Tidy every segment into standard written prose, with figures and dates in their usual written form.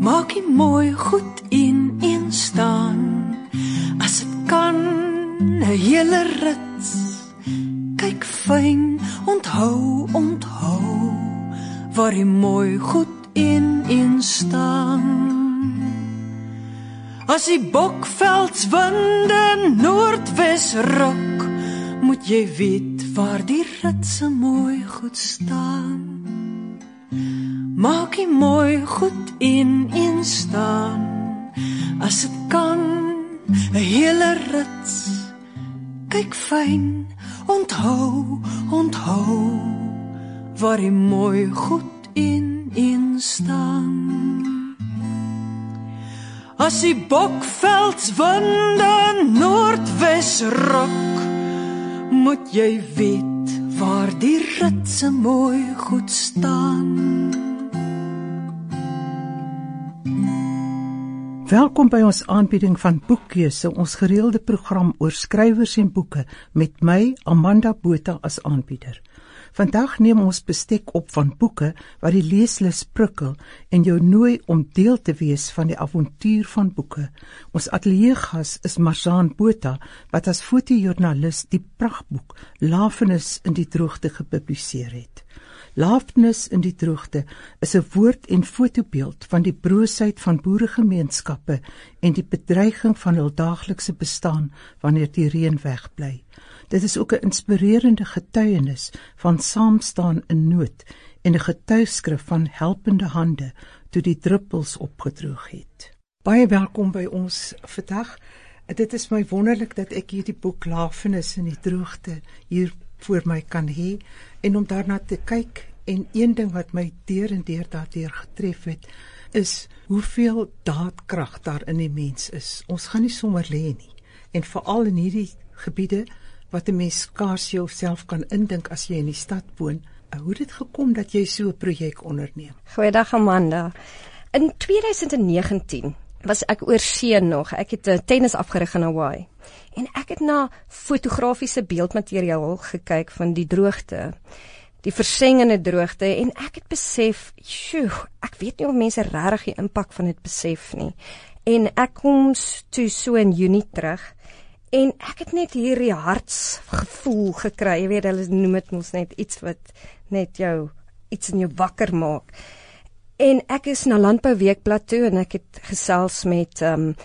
Maak die mooi goed een staan, as het kan, 'n hele rits. Kyk fyn, onthou, waar die mooi goed een staan. As die bokveldswinde noordwes ruk, moet jy weet waar die ritse mooi goed staan. Maak die mooi goed een staan, as het kan, 'n hele rits. Kyk fyn, onthou, waar die mooi goed een staan. As die bokveldswinde noordwes ruk, moet jy weet waar die ritse mooi goed staan. Welkom by ons aanbieding van Boekkeuse, ons gereelde program oor skrywers en boeke, met my, Amanda Botha, as aanbieder. Vandag neem ons bestek op van boeke wat die leeslus prikkel en jou nooi om deel te wees van die avontuur van boeke. Ons ateljeegas is Marzaan Botha, wat as fotojoernalis die prachtboek Lafenis in die droogte gepubliseer het. Lafenis in die droogte is 'n woord- en fotobeeld van die broosheid van boeregemeenskappe en die bedreiging van hul daaglikse bestaan wanneer die reën wegbly. Dit is ook 'n inspirerende getuienis van saamstaan in nood en 'n getuieskrif van helpende hande toe die druppels opgedroog het. Baie welkom by ons vandag. Dit is my wonderlik dat ek hierdie boek Lafenis in die droogte hier voor my kan hê en om daarna te kyk. En een ding wat my deur en deur daardeur getref het, is hoeveel daadkrag daar in die mens is. Ons gaan nie sommer lê nie. En veral in hierdie gebiede wat 'n mens skaars jouself kan indink as jy in die stad woon. Hoe het dit gekom dat jy so 'n projek onderneem? Goeiedag Amanda. In 2019 was ek oor see nog. Ek het 'n tennis afgerig in Hawaii. En ek het na fotografiese beeldmateriaal gekyk van die droogte. Die versengende droogte, en ek het besef, ek weet nie of mense regtig die impak van dit besef nie. En ek kom toe so in Junie terug, en ek het net hierdie hartsgevoel gekry. Jy weet, hulle noem dit mos net iets wat net jou, iets in jou wakker maak. En ek is na Landbou Weekblad toe, en ek het gesels met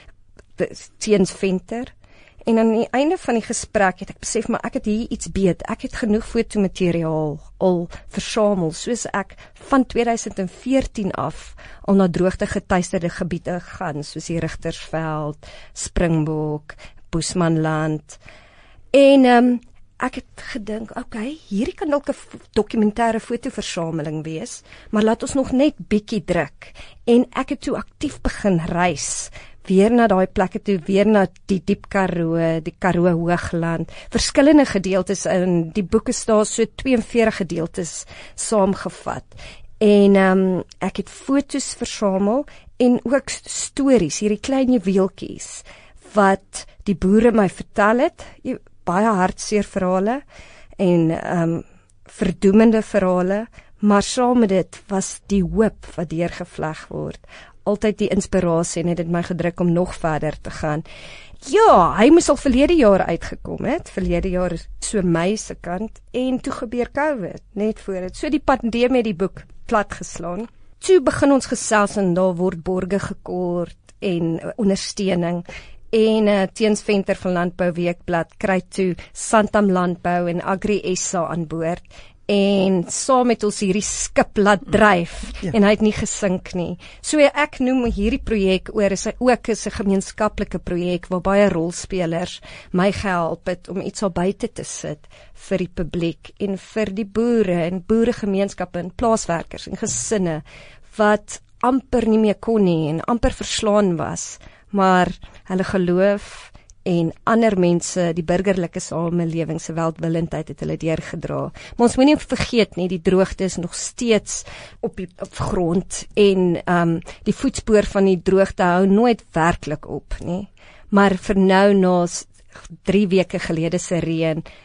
Tiens Venter. En aan die einde van die gesprek het ek besef, maar ek het hier iets beet. Ek het genoeg fotomateriaal al versamel, soos ek van 2014 af al na droogte getuisterde gebiede gaan, soos die Richtersveld, Springbok, Boesmanland. En ek het gedink, hierdie kan dalk 'n dokumentêre fotoversameling wees, maar laat ons nog net bietjie druk. En ek het toe aktief begin reis, weer na daai plekke toe, weer na die Diep Karoo, die Karoo Hoogland, verskillende gedeeltes in die boek is daar so 42 gedeeltes saamgevat. En ek het fotos versamel en ook stories, hierdie klein juweeltjies wat die boere my vertel het, baie hartseer verhale en verdoemende verhale, maar saam met dit was die hoop wat deurgevleg word. Altyd die inspirasie en het dit my gedruk om nog verder te gaan. Ja, hy moes al verlede jaar uitgekom het, verlede jaar so Mei se kant, en toe gebeur COVID, net voor het. So die pandemie het die boek platgeslaan. Toe begin ons gesels en daar word borge gekort en ondersteuning. En Tiens Venter van Landbou Weekblad kry toe Santam Landbou en Agri SA aan boord. En saam met ons hierdie skip laat dryf, en hy het nie gesink nie. So ek noem hierdie projek ook is 'n gemeenskaplike projek waar baie rolspelers my gehelp het om iets al buite te sit vir die publiek en vir die boere en boeregemeenskappe en plaaswerkers en gesinne wat amper nie meer kon nie en amper verslaan was, maar hulle geloof en ander mense, die burgerlike samelewing se welwillendheid het hulle deurgedra. Maar ons moenie vergeet nie, die droogte is nog steeds op grond en die voetspoor van die droogte hou nooit werklik op nie. Maar vir nou na 3 weke gelede se reën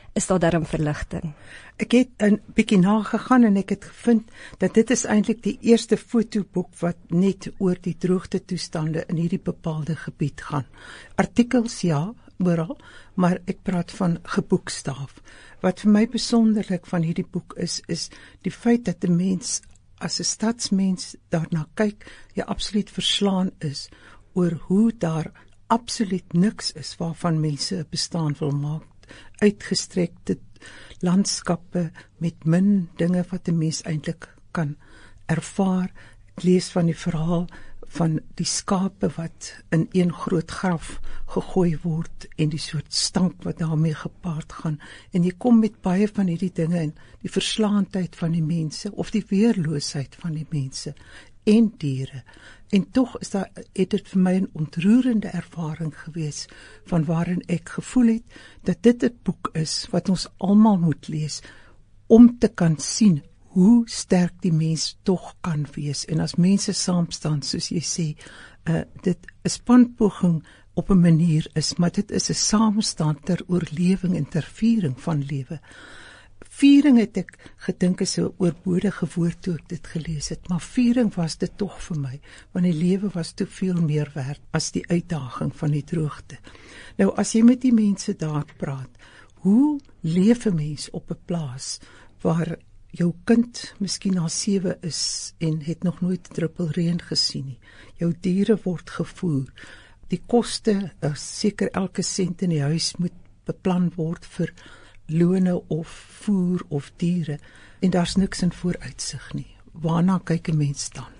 is daar darm verligting. Ek het 'n bietjie nagegaan en ek het gevind dat dit is eintlik die eerste fotoboek wat net oor die droogte toestande in hierdie bepaalde gebied gaan. Artikels ja, oral, maar ek praat van geboekstaaf. Wat vir my besonderlik van hierdie boek is die feit dat 'n mens as 'n stadsmens daarna kyk, jy absoluut verslaan is oor hoe daar absoluut niks is waarvan mense 'n bestaan wil maak. Uitgestrekte landskappe met min dinge wat 'n mens eintlik kan ervaar. Ek lees van die verhaal van die skape wat in een groot graf gegooi word en die soort stank wat daarmee gepaard gaan. En jy kom met baie van hierdie dinge in die verslaandheid van die mense of die weerloosheid van die mense en diere. En tog het dit vir my 'n ontroerende ervaring gewees van waarin ek gevoel het dat dit 'n boek is wat ons almal moet lees om te kan sien hoe sterk die mens tog kan wees. En as mense saamstaan, soos jy sê, dit 'n spanpoging op 'n manier is, maar dit is 'n saamstaan ter oorlewing en ter viering van lewe. Viering het ek gedink is 'n oorbodige woord toe ek dit gelees het, maar viering was dit tog vir my, want die lewe was te veel meer werd as die uitdaging van die droogte. Nou, as jy met die mense daar praat, hoe leef 'n mens op 'n plaas waar jou kind miskien al 7 is en het nog nooit 'n druppel reën gesien nie. Jou diere word gevoer. Die koste, seker elke sent in die huis moet beplan word vir lone of voer of diere en daar's niks in vooruitsig nie. Waarna kyk 'n mens dan?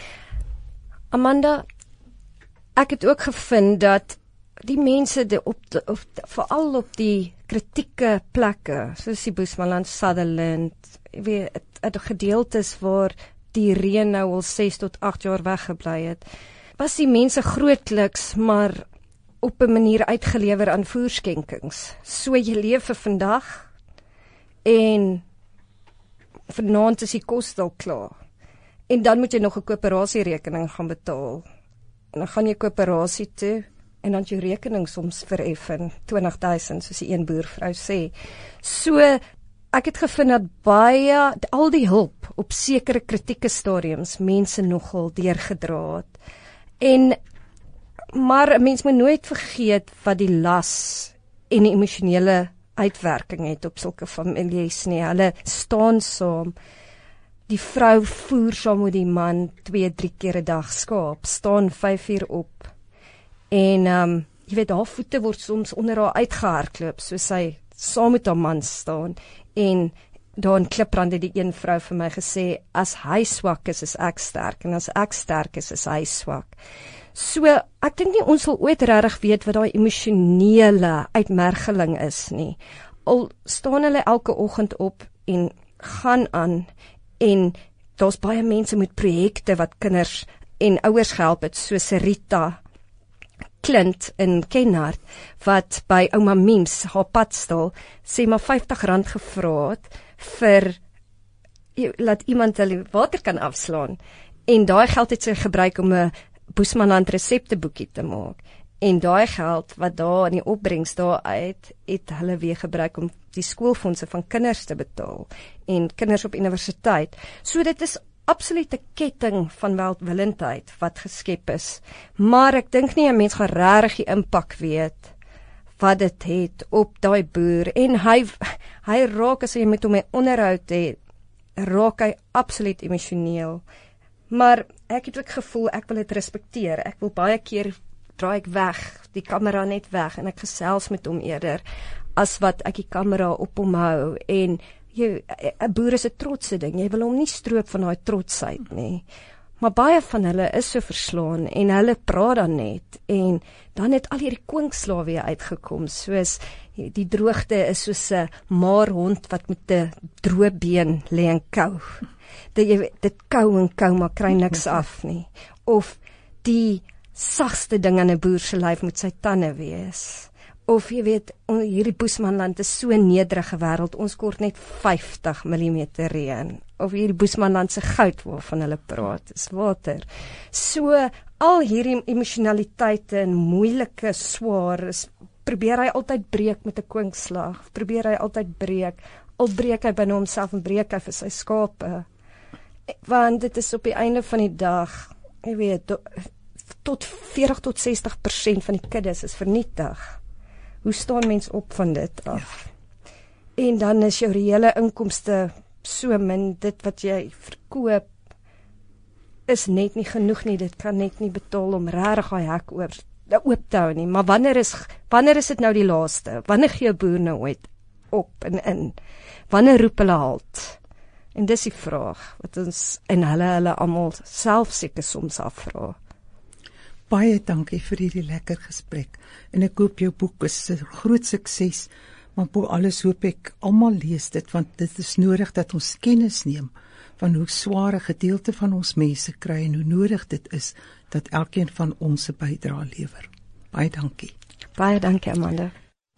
Amanda, ek het ook gevind dat die mense veral op die kritieke plekke, soos die Bushmanland, Sutherland, weet, gedeeltes waar die reën nou al 6 tot 8 jaar weggebly het, was die mense grootliks maar op 'n manier uitgelewer aan voerskenkings. So jy leef vir vandag en vanaand is die kos al klaar. En dan moet jy nog 'n koöperasierekening gaan betaal. En dan gaan jy koöperasie toe en dan jou rekening soms vereffen 20,000 soos die een boervrou sê. So ek het gevind dat al die hulp op sekere kritieke stadiums mense nogal deurgedra het. Maar 'n mens moet nooit vergeet wat die las en die emosionele uitwerking het op sulke families nie. Hulle staan saam. Die vrou voer saam met die man 2-3 keer 'n dag skaap, staan 5 uur op. En jy weet, haar voete word soms onder haar uitgehardloop, so sy saam met haar man staan. En daar in Kliprand het die een vrou vir my gesê, as hy swak is ek sterk, en as ek sterk is hy swak. So, ek dink nie ons sal ooit regtig weet wat daai emosionele uitmergeling is nie. Al staan hulle elke oggend op en gaan aan, en daar's baie mense met projekte wat kinders en ouers gehelp het, soos Rita Klint in Kenhardt, wat by ouma Miems, haar padstal, sê maar R50 gevra het vir laat iemand hulle water kan afslaan. En daai geld het sy gebruik om 'n Bushmanland resepteboekie te maak. En daai geld wat daar in die opbrengs daar uit, het hulle weer gebruik om die skoolfondse van kinders te betaal en kinders op universiteit. So dit is absoluut 'n ketting van welwillendheid wat geskep is. Maar ek dink nie 'n mens gaan regtig die impak weet wat dit het op daai boer. En hy raak, as jy met hom 'n onderhoud het, raak hy absoluut emosioneel. Maar ek het ook gevoel ek wil dit respekteer. Ek wil baie keer draai ek weg, die kamera net weg, en ek gesels met hom eerder as wat ek die kamera op hom hou. En 'n boer is 'n trotse ding. Jy wil hom nie stroop van daai trotsheid nie. Maar baie van hulle is so verslaan en hulle praat dan net, en dan het al hierdie kwinkslae weer uitgekom, soos die droogte is soos 'n maarhond wat met 'n droë been lê en kou. Dit kou en kou, maar kry niks af nie. Of die sagste ding aan 'n boer se lyf moet sy tande wees. Of jy weet, hierdie Bushmanland is so 'n nederige wêreld, ons kort net 50 mm reën. Of hierdie Bushmanland se goud waarvan hulle praat, is water. So, al hierdie emosionaliteite en moeilike, swaar is probeer hy altyd breek met 'n kwinkslag, probeer hy altyd breek, al breek hy binne homself en breek hy vir sy skape. Want dit is op die einde van die dag, jy weet, tot 40-60% van die kuddes is vernietig. Hoe staan mens op van dit af? Ja. En dan is jou reële inkomste so min, dit wat jy verkoop is net nie genoeg nie, dit kan net nie betaal om regtig daai hek oop te hou nie. Maar wanneer is dit nou die laaste? Wanneer gee 'n boer nou ooit op en in? Wanneer roep hulle halt? En dis die vraag wat ons en hulle almal self seker soms afvra. Baie dankie vir hierdie lekker gesprek. En ek hoop jou boek is 'n groot sukses, maar bo alles hoop ek almal lees dit, want dit is nodig dat ons kennis neem van hoe swaar 'n gedeelte van ons mense kry en hoe nodig dit is dat elkeen van ons 'n bydrae lewer. Baie dankie. Baie dankie, Amanda.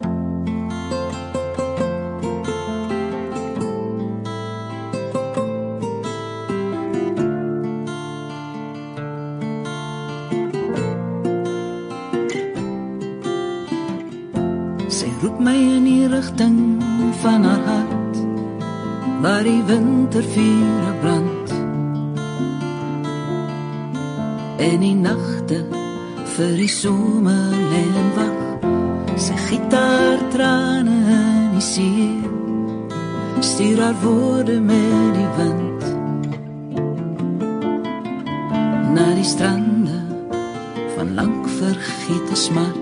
Sy roep my in die rigting van haar hart, waar die wintervure brand, en die nagte vir die somer lê en wag. Sy giet haar trane in die see, stuur haar woorde met die wind na die strande van lank vergete smart.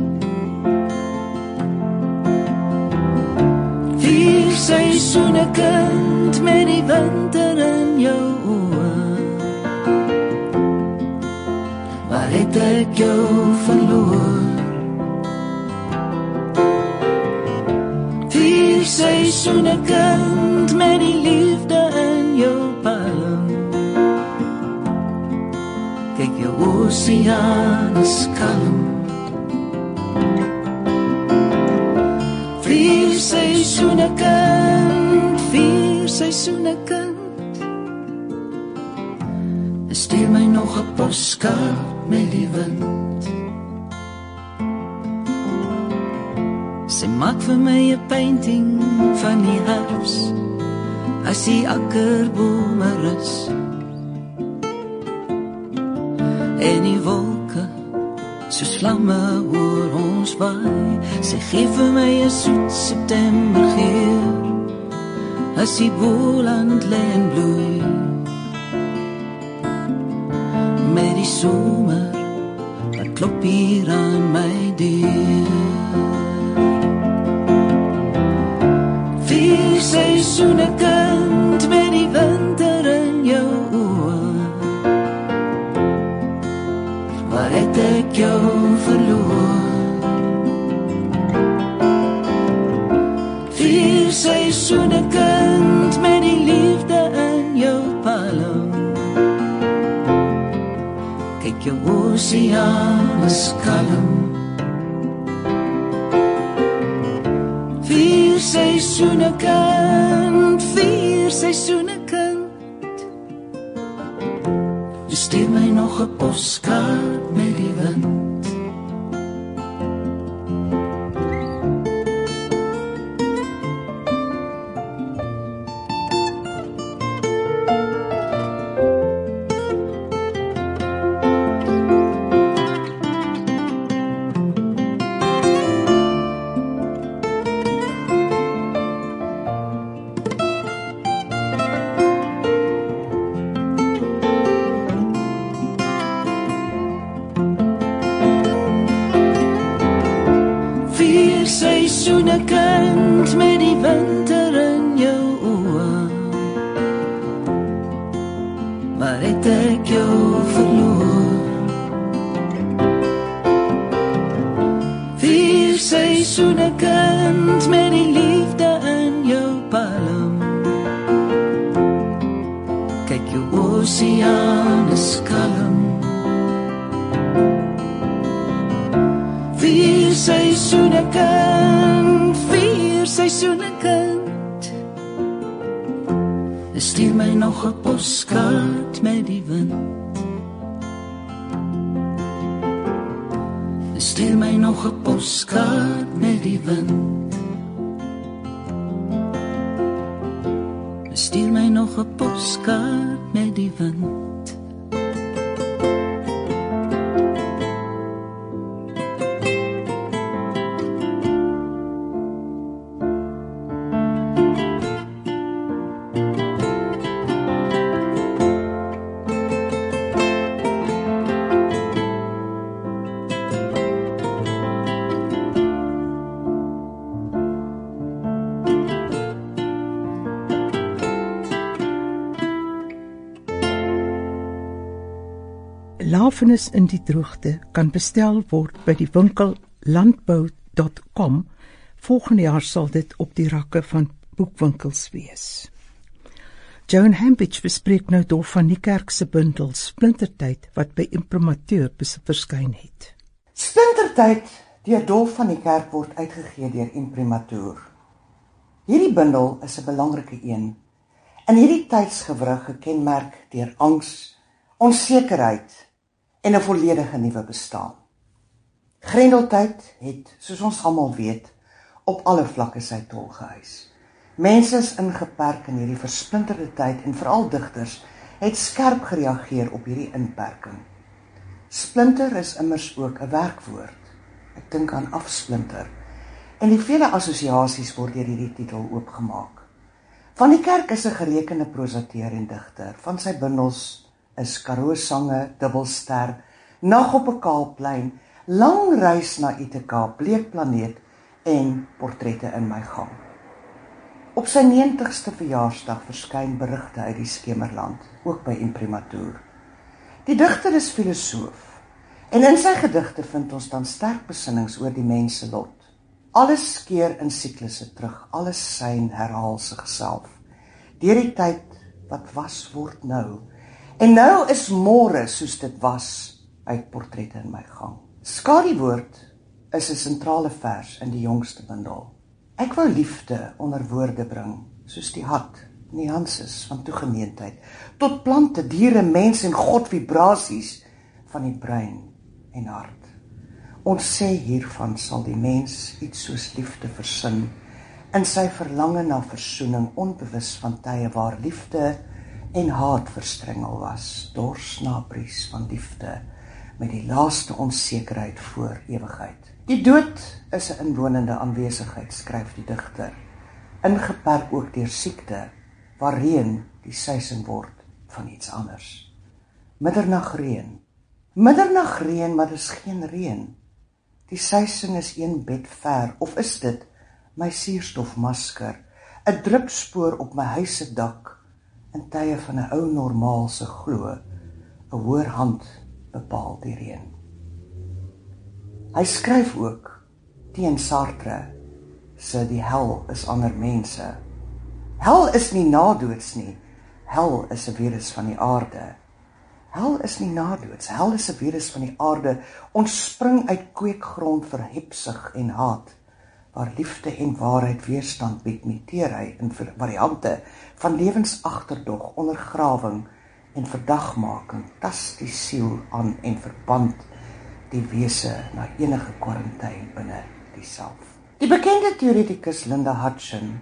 Vier seisoene kind met die winter in jou oë, waar het ek jou verloor? Vier seisoene kind met die liefde in jou palm, kyk jou oseaan is kalm. Vier seisoene kind, vier seisoene kind, stuur my nog 'n poskaart met die wind. Sy maak vir my 'n painting van die herfs, as die akkerbome rus, en die wolke soos vlamme oor ons waai. Sy gee vir my 'n soet septembergeur, as die boland lê en bloei, met die somer wat klop hier aan my deur. Vier seisoene kind met die winter in jou oë, waar het ek jou verloor? Vier seisoene kind met die liefde in jou palm, kyk jou oseaan is kalm. Vier seisoene kind, vier seisoene kind, stuur my nog 'n poskaart met die wind. Seisoene kind met die winter in jou oë, waar het ek jou verloor? Vier seisoene kind met die liefde in jou palm, kyk jou oseaan is kalm. Vier seisoene kind, vier seisoene kind, stuur my nog 'n poskaart met die wind. Stuur my nog 'n poskaart met die wind. Stuur my nog 'n poskaart met die wind. Lafenis in die droogte kan bestel word by die winkel landbou.com. Volgende jaar sal dit op die rakke van boekwinkels wees. Joan Hambidge bespreek nou Dolf van Niekerk se bundel Splintertyd wat by Imprimateur verskyn het. Splintertyd deur Dolf van Niekerk word uitgegee deur Imprimateur. Hierdie bundel is 'n belangrike een. In hierdie tydsgewrig gekenmerk deur angs, onsekerheid en 'n volledige nuwe bestaan. Grendeltyd het, soos ons almal weet, op alle vlakke sy tol gehuis. Mense is ingeperk in hierdie versplinterde tyd en veral digters het skerp gereageer op hierdie inperking. Splinter is immers ook 'n werkwoord. Ek dink aan afsplinter. En die vele assosiasies word deur hierdie titel oopgemaak. Van Niekerk is 'n gerekende prosateur en digter. Van sy bundels is Karoo sange, Dubbelster, Nag op 'n Kaalplein, Lang reis na Ithaca, Bleekplaneet en Portrette in my gang. Op sy 90ste verjaarsdag verskyn Berigte uit die Skemerland, ook by Imprimateur. Die digter is filosoof en in sy gedigte vind ons dan sterk besinnings oor die mens se lot. Alles keer in siklusse terug, alles sein herhaal sigself. Deur die tyd wat was word nou. En nou is môre soos dit was uit Portrette in my gang. Skadiwoord is 'n sentrale vers in die jongste bundel. Ek wou liefde onder woorde bring, soos die hat, nuances van toegeneentheid, tot plante, diere, mens en God vibrasies van die brein en hart. Ons sê hiervan sal die mens iets soos liefde versin, in sy verlange na versoening, onbewus van tye waar liefde en haat verstrengel was, dors na bries van liefde, met die laaste onsekerheid voor ewigheid. Die dood is 'n inwonende aanwesigheid, skryf die digter, ingeperk ook deur siekte, waar reën die suising word van iets anders. Middernagreën, maar dis geen reën. Die suising is een bed ver, of is dit my suurstofmasker, 'n drupspoor op my huis se dak, in tye van 'n ou normaal se glo, 'n hoër hand bepaal die reën. Hy skryf ook teen Sartre se die hel is ander mense. Hel is nie nadoods nie, hel is 'n virus van die aarde. Hel is nie nadoods, hel is 'n virus van die aarde, ons spring uit kweekgrond vir hebsug en haat. Waar liefde en waarheid weerstand bied, muteer hy in variante van lewensagterdog, ondergrawing en verdagmaking, tas die siel aan en verband die wese na enige kwarantyne binne die self. Die bekende teoretikus Linda Hutchin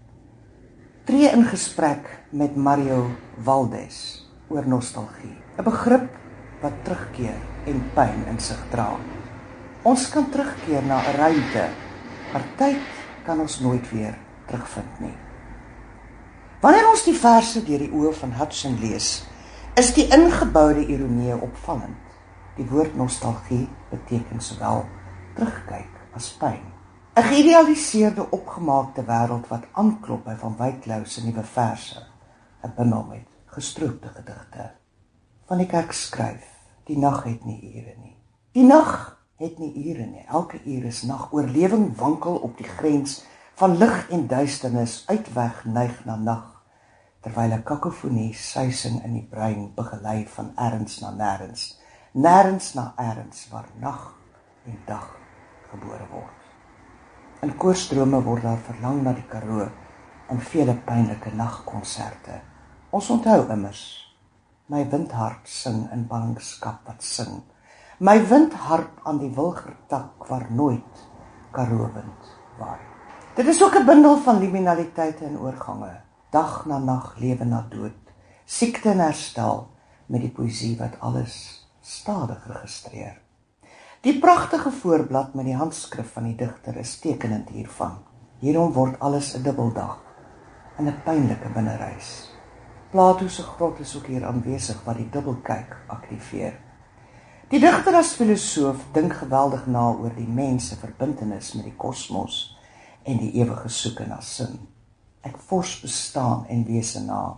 tree in gesprek met Mario Valdes oor nostalgie, 'n begrip wat terugkeer en pyn in sig dra. Ons kan terugkeer na 'n ruimte, maar tyd kan ons nooit weer terugvind nie. Wanneer ons die verse deur die oë van Hutchin lees, is die ingeboude ironie opvallend. Die woord nostalgie beteken sowel terugkyk as pyn. 'n Geïdealiseerde, opgemaakte wêreld wat aanklop by Van Wyk se nuwe verse, 'n bundel met gestroopte gedigte. Van Niekerk skryf, die nag het nie ure nie. Die nag het nie ure nie, elke uur is nag. Oorlewing wankel op die grens van lig en duisternis, uitweg neig na nag, terwyl 'n kakofonie suising in die brein begelei van ergens na nêrens, nêrens na ergens, waar nag en dag gebore word. In koorstrome word daar verlang na die Karoo en vele pynlike nagkonserte. Ons onthou immers, my windhart sing in ballingskap wat sing, My windharp aan die wilgertak waar nooit karoowind waai. Dit is ook 'n bundel van liminaliteite en oorgange, dag na nag, lewe na dood, siekte en herstel, met die poësie wat alles stadig registreer. Die pragtige voorblad met die handskrif van die digter is tekenend hiervan. Hierom word alles 'n dubbeldag en 'n pynlike binnereis. Plato se grot is ook hier aanwesig wat die dubbelkyk aktiveer. Die digter as filosoof dink geweldig na oor die mens se verbintenis met die kosmos en die ewige soeke na sin. Ek vors bestaan en wese na.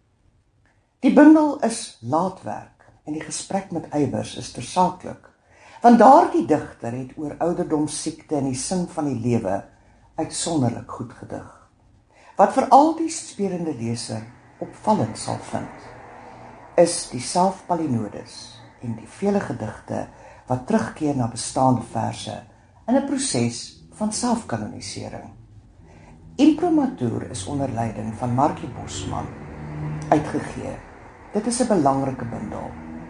Die bundel is laatwerk en die gesprek met Eybers is tersaaklik, want daardie digter het oor ouderdom, siekte en die sin van die lewe uitsonderlik goed gedig. Wat vir al die spelende leser opvallend sal vind, is die selfpalinodus en die vele gedigte wat terugkeer na bestaande verse in 'n proses van selfkanonisering. Imprimatur is onder leiding van Markie Bosman uitgegee. Dit is 'n belangrike bundel.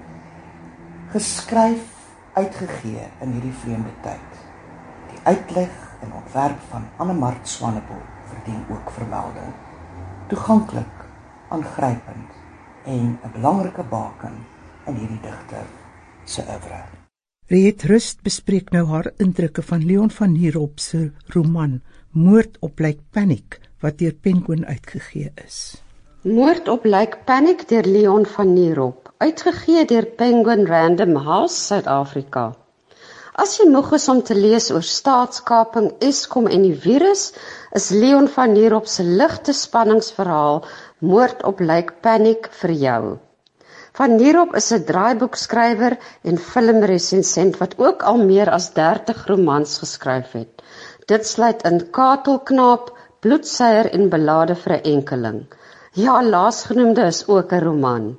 Geskryf, uitgegee in hierdie vreemde tyd. Die uitleg en ontwerp van Annemart Swanepoel verdien ook vermelding. Toeganklik, aangrypend en 'n belangrike baken in hierdie digter se oeuvre. Riet Rust bespreek nou haar indrukke van Leon van Nierop se roman Moord op Lake Panic, wat deur Penguin uitgegee is. Moord op Lake Panic deur Leon van Nierop, uitgegee deur Penguin Random House, Suid-Afrika. As jy moeg is om te lees oor staatskaping, Eskom en die virus, is Leon van Nierop se ligte spanningsverhaal Moord op Lake Panic vir jou. Van Nierop is 'n draaiboekskrywer en filmresensent wat ook al meer as 30 romans geskryf het. Dit sluit in Katelknaap, Bloedseier en Belade vir 'n enkeling. Ja, laasgenoemde is ook 'n roman.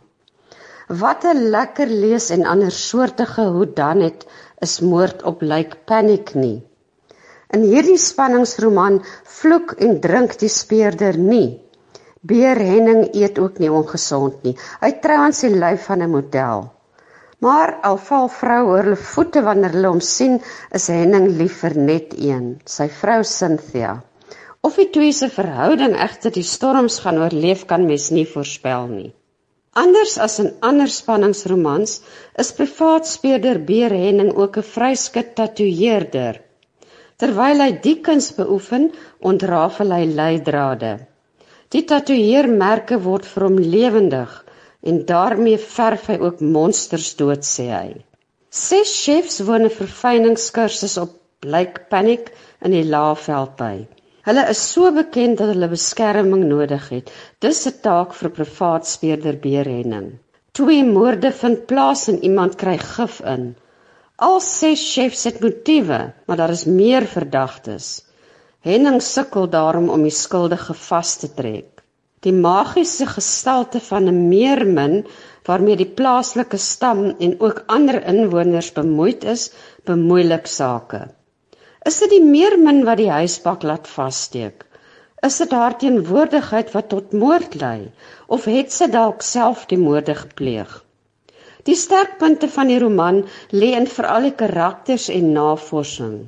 Wat 'n lekker lees en andersoortige hoedanhet is Moord op Lake Panic nie. In hierdie spanningsroman vloek en drink die speurder nie. Beer Henning eet ook nie ongesond nie. Hy trouens die lyf van 'n model. Maar al val vrou oor hulle voete wanneer hulle hom sien, is Henning lief vir net een, sy vrou Cynthia. Of die twee se verhouding egter die storms gaan oorleef, kan mens nie voorspel nie. Anders as in ander spanningsromans, is privaatspeurder Beer Henning ook 'n vryskut tatoeëerder. Terwyl hy die kuns beoefen, ontrafel hy leidrade. Die tatoeëermerke word vir hom lewendig en daarmee verf hy ook monsters dood, sê hy. 6 chefs woon 'n verfyningskursus op Lake Panic in die Laagveldby. Hulle is so bekend dat hulle beskerming nodig het. Dis 'n taak vir privaatspeurder Beer Henning. 2 moorde vind plaas en iemand kry gif in. Al 6 chefs het motiewe, maar daar is meer verdagtes. Henning sukkel daarom om die skuldige vas te trek. Die magiese gestalte van 'n meermin, waarmee die plaaslike stam en ook ander inwoners bemoeid is, bemoeilik sake. Is dit die meermin wat die huisbak laat vassteek? Is dit haar teenwoordigheid wat tot moord lei, of het sy dalk self die moorde gepleeg? Die sterkpunte van die roman lê in veral die karakters en navorsing.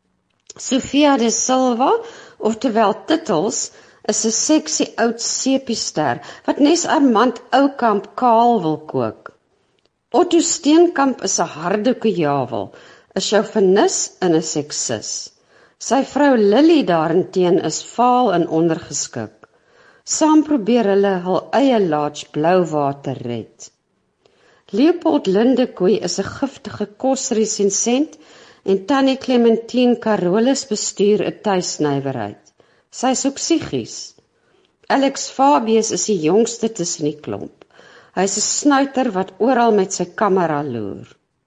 Sofia de Silva, oftewel Tittels, is 'n seksie oud sepiester wat Nes Armand Oukamp kaal wil kook. Otto Steenkamp is 'n hardoeke jawel, 'n chauvinis en 'n seksis. Sy vrou Lily daarenteen is vaal en ondergeskik. Saam probeer hulle hul eie laats blou water red. Leopold Lindekooi is 'n giftige kosresensent en Tannie Clementine Carolus bestuur 'n tuisnywerheid. Sy is ook psigies. Alex Fabius is die jongste tussen die klomp. Hy is 'n snuiter wat oral met sy kamera loer.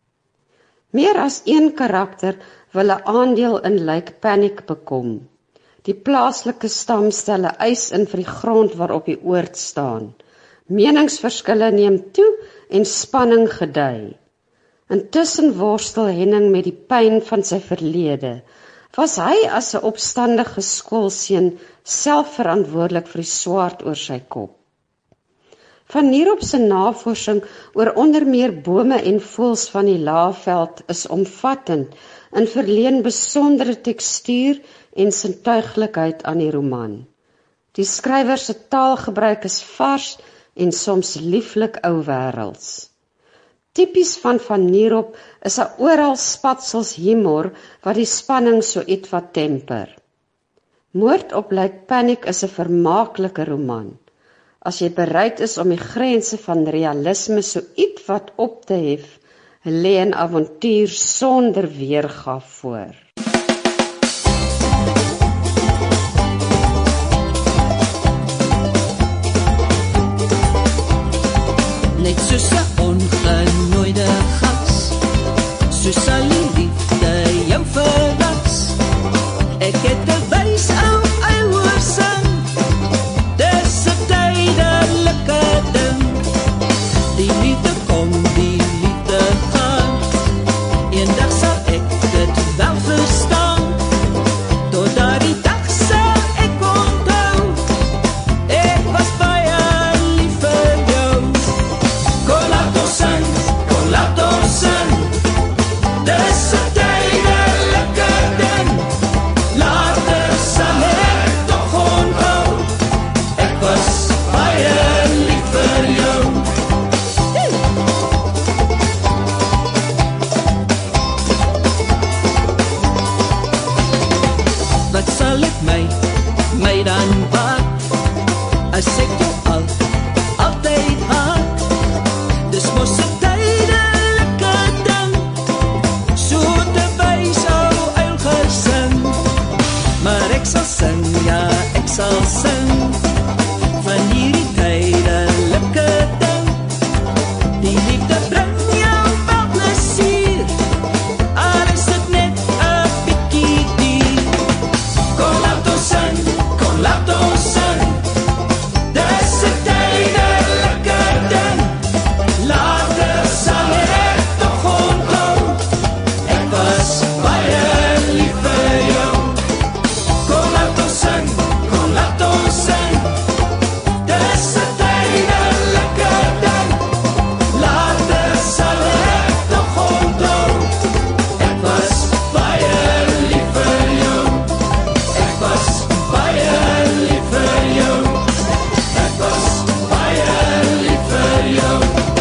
Meer as een karakter wil 'n aandeel in Lake Panic bekom. Die plaaslike stam stel 'n eis in vir die grond waarop die oord staan. Meningsverskille neem toe en spanning gedei. Intussen worstel Henning met die pyn van sy verlede. Was hy as 'n opstandige skoolseun self verantwoordelik vir die swaard oor sy kop? Van Nierop se navorsing oor onder meer bome en voëls van die Laagveld is omvattend en verleen besondere tekstuur en sintuiglikheid aan die roman. Die skrywer se taalgebruik is vars en soms lieflik ou wêrelds. Tipies van Nierop is 'n oral spatsels humor wat die spanning so ietwat temper. Moord op Lake Panic is 'n vermaaklike roman. As jy bereid is om die grense van realisme so ietwat op te hef, lê 'n avontuur sonder weerga voor. Net soos 'n ongenooide gas, soos sal die liefde jou verras. Ek het 'n wys ou eiersing, dis 'n tydelike ding. Die liefde kom, die liefde gaan, eendag sal ek dit wel verstaan. Tot daardie dag sal ek onthou, ek was baie lief vir jou. Kon laat ons sing, dis 'n tydelike ding. Later sal ek tog onthou, ek was baie lief vir jou. Wat sal ek my dan waard, as ek jou altyd haat? Dis mos 'n tydelike ding, so te wys ou uilgesing. Maar ek sal sing, ja ek sal sing, van hierdie tydelike ding. Die liefde bring jou wel plesier, al is dit net 'n bietjie duur. Kom laat ons sing, dis 'n tydelike ding. Later sal ek tog onthou, ek was baie lief vir jou. Kom laat ons sing, dis 'n tydelike ding. Later sal ek tog onthou, ek was baie lief vir jou. Ek was baie lief vir jou. Ek was baie lief vir jou.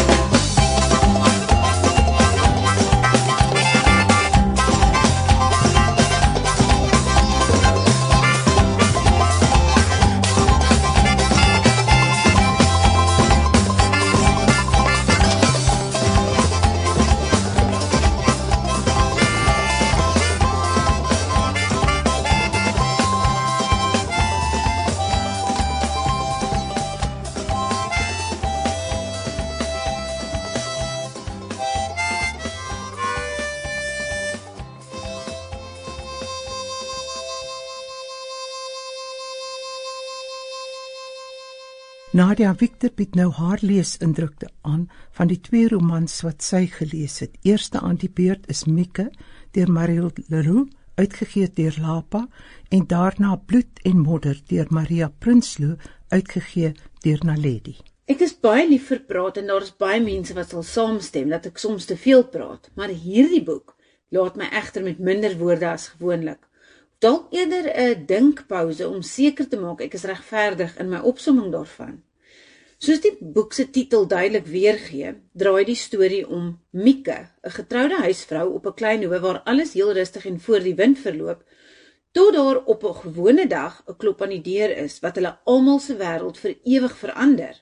Nadia Victor bied nou haar leesindrukte aan van die 2 romans wat sy gelees het. Eerste aan die beurt is Mieke deur Mariel Leroux, uitgegee deur Lapa, en daarna Bloed en Modder deur Maria Prinsloo, uitgegee deur Naledi. Ek is baie lief vir praat en daar is baie mense wat sal saamstem dat ek soms te veel praat, maar hierdie boek laat my egter met minder woorde as gewoonlik. Dalk eerder 'n dinkpauze om seker te maak ek is regverdig in my opsomming daarvan. Soos die boek se titel duidelik weergee, draai die storie om Mieke, 'n getroude huisvrou op 'n klein howe waar alles heel rustig en voor die wind verloop, tot daar op 'n gewone dag 'n klop aan die deur is wat hulle almal se wêreld vir ewig verander.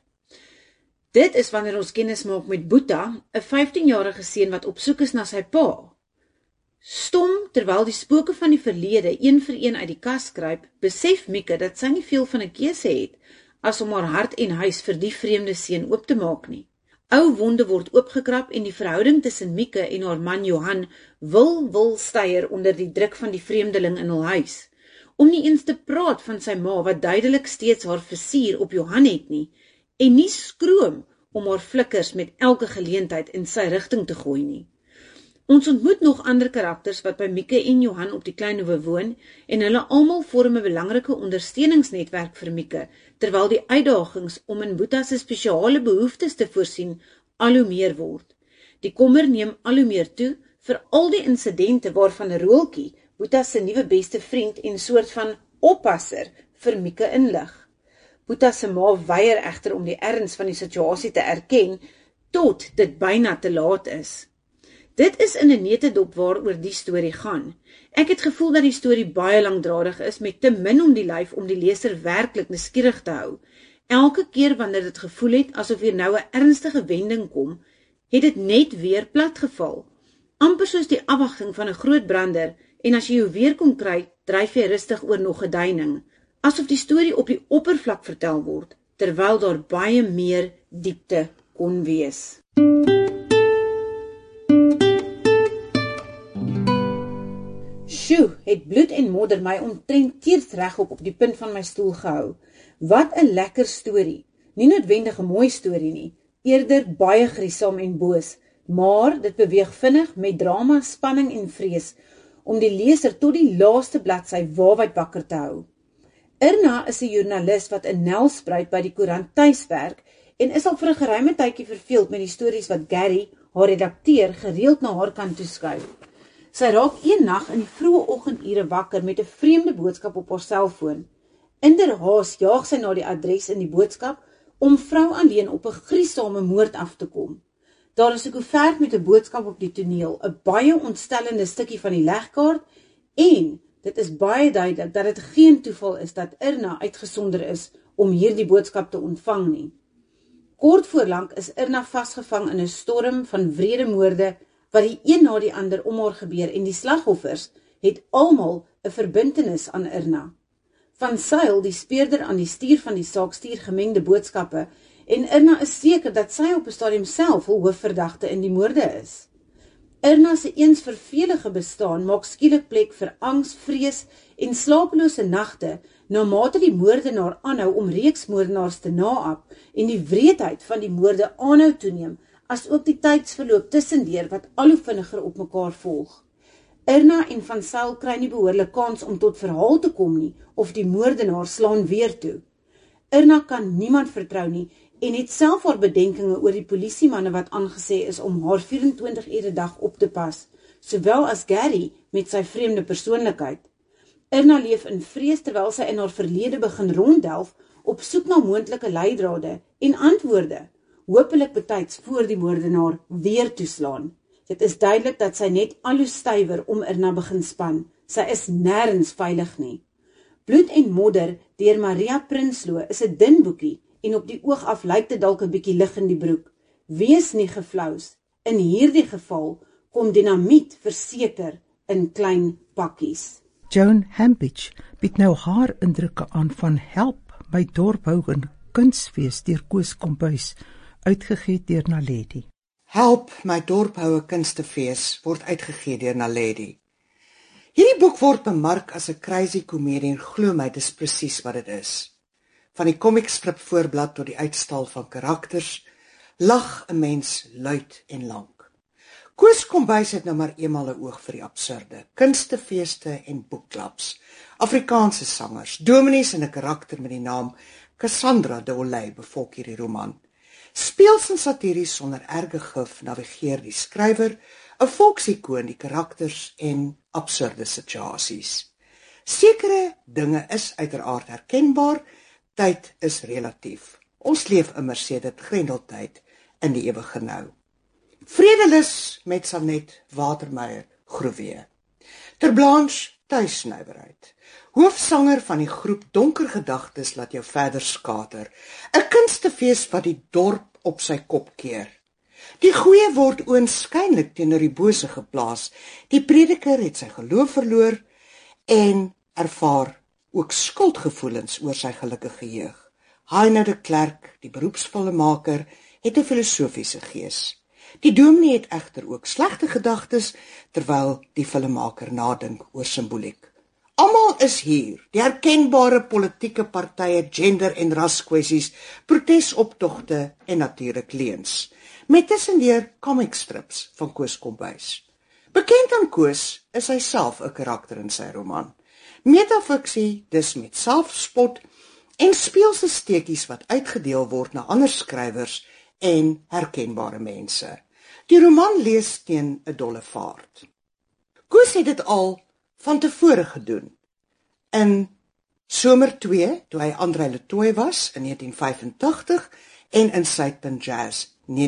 Dit is wanneer ons kennis maak met Boeta, 'n 15-jarige seun wat op soek is na sy pa. Stom, terwyl die spooke van die verlede een vir een uit die kas kruip, besef Mieke dat sy nie veel van 'n keuse het as om haar hart en huis vir die vreemde seun oop te maak nie. Ou wonde word oopgekrap en die verhouding tussen Mieke en haar man Johan wil styer onder die druk van die vreemdeling in hul huis. Om nie eens te praat van sy ma wat duidelik steeds haar vizier op Johan het nie, en nie skroom om haar flikkers met elke geleentheid in sy rigting te gooi nie. Ons ontmoet nog ander karakters wat by Mieke en Johan op die Klein Hoeve woon en hulle almal vorm 'n belangrike ondersteuningsnetwerk vir Mieke, terwyl die uitdagings om in Boeta se spesiale behoeftes te voorsien al hoe meer word. Die kommer neem al hoe meer toe vir al die insidente waarvan Roeltjie, Boeta se nuwe beste vriend en soort van oppasser vir Mieke inlig. Boeta se ma weier egter om die erns van die situasie te erken tot dit byna te laat is. Dit is in 'n netedop waaroor die storie gaan. Ek het gevoel dat die storie baie langdradig is met te min om die lyf om die leser werklik nuuskierig te hou. Elke keer wanneer dit gevoel het asof hier nou 'n ernstige wending kom, het dit net weer platgeval. Amper soos die afwagting van 'n groot brander en as jy jou weer kom kry, dryf jy rustig oor nog 'n duining. Asof die storie op die oppervlak vertel word, terwyl daar baie meer diepte kon wees. Sjoe, het bloed en modder my omtrent teers regop op die punt van my stoel gehou. Wat 'n lekker storie. Nie noodwendig 'n mooi storie nie, eerder baie griesaam en boos, maar dit beweeg vinnig met drama, spanning en vrees, om die leser tot die laaste bladsy waawyd wakker te hou. Irna is 'n joernalis wat in Nelspruit by die koerant tuis werk en is al vir 'n geruime tydjie verveeld met die stories wat Gary, haar redakteur, gereeld na haar kant toeskuif. Sy raak een nag in die vroeë oggendure wakker met 'n vreemde boodskap op haar selfoon. In der haas jaag sy na die adres in die boodskap om vrou alleen op 'n griesame moord af te kom. Daar is 'n koevert met 'n boodskap op die toneel, 'n baie ontstellende stukkie van die legkaart en dit is baie duidelik dat dit geen toeval is dat Irna uitgesonder is om hierdie boodskap te ontvang nie. Kort voorlank is Irna vasgevang in 'n storm van wrede moorde wat die een na die ander om haar gebeur en die slagoffers het almal 'n verbintenis aan Irna. Van Sail, die speurder aan die stuur van die saak, stuur gemengde boodskappe en Irna is seker dat sy op 'n stadium self 'n hoofverdagte in die moorde is. Irna se eens vervelige bestaan maak skielik plek vir angs, vrees en slapelose nagte na mate die moordenaar aanhou om reeksmoordenaars te naap en die wreedheid van die moorde aanhou toeneem, as ook die tydsverloop tussendeur wat al hoe vinniger op mekaar volg. Irna en Van Sail kry nie behoorlik kans om tot verhaal te kom nie, of die moordenaar slaan weer toe. Irna kan niemand vertrou nie en het self haar bedenkinge oor die polisiemanne wat aangesê is om haar 24 ure dag op te pas, sowel as Gary met sy vreemde persoonlikheid. Irna leef in vrees terwyl sy in haar verlede begin ronddelf op soek na moontlike leidrade en antwoorde, hopelik betyds voor die moordenaar weer toeslaan. Dit is duidelik dat sy net al hoe stywer om Irna begin span. Sy is nêrens veilig nie. Bloed en modder deur Maria Prinsloo is 'n dun boekie en op die oog af lyk dit dalk 'n bietjie lig in die broek. Wees nie geflous. In hierdie geval kom dinamiet verseker in klein pakkies. Joan Hambidge bied nou haar indrukke aan van Help, my dorphou en kunsfees deur Koos Kombuis, uitgegee deur Naledi. Help, my dorphou kunstefees word uitgegee deur Naledi. Hierdie boek word bemark as 'n crazy komedie en glo my, dis presies wat dit is. Van die comic-strip voorblad tot die uitstal van karakters, lag 'n mens luid en lank. Koos Kombuis het nou maar eenmal 'n oog vir die absurde, kunstefeeste en boekklubs, Afrikaanse sangers, dominees en 'n karakter met die naam Cassandra de Olley bevolk hierdie roman. Speels en satiries sonder erge gif navigeer die skrywer 'n volksikoon die karakters en absurde situasies. Sekere dinge is uiteraard herkenbaar, tyd is relatief. Ons leef immer sedert Grendeltyd in die ewige nou. Vredelus met Sanet Watermeyer Groewe. Ter Blanche tuisnywerheid. Hoofsanger van die groep Donker Gedagtes laat jou verder skater. 'n Kunstefees wat die dorp op sy kop keer. Die goeie word oënskynlik teenoor die bose geplaas. Die prediker het sy geloof verloor en ervaar ook skuldgevoelens oor sy gelukkige jeug. Heino de Klerk, die beroepsvolle maker, het 'n filosofiese gees. Die dominee het egter ook slegte gedagtes, terwyl die filmmaker nadink oor simboliek. Almal is hier, die herkenbare politieke partye, gender- en raskwessies, protesoptogte en natuurlik leuns, met tussendeur comic strips van Koos Kombuis. Bekend aan Koos is hy self 'n karakter in sy roman. Metafiksie dus met selfspot en speelse steekies wat uitgedeel word na ander skrywers en herkenbare mense. Die roman lees teen 'n dolle vaart. Koos het dit al van tevore gedoen. In Somer 2, toe hy André Le Toy was in 1985 en in Suidpunt Jazz